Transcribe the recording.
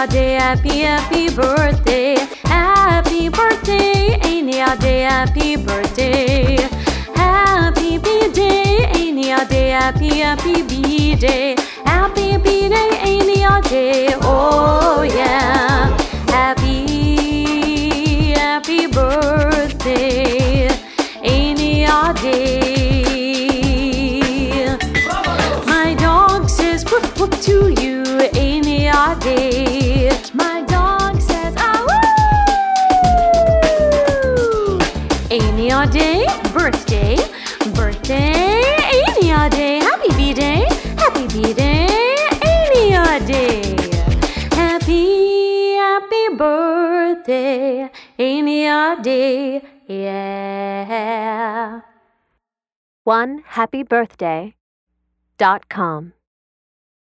your day, happy birthday. Happy birthday, ain't your day, happy birthday. Happy B-day, ain't your day, happy B-day. Happy B-day, ain't your day, oh yeah. Happy birthday, ain't your day. My dog says whoop whoop to you, ain't your day. My dog says ah woo. Ain't your day, birthday, ain't your day. Happy B-day, ain't your day. Happy birthday, ain't your day, yeah. OneHappyBirthday.com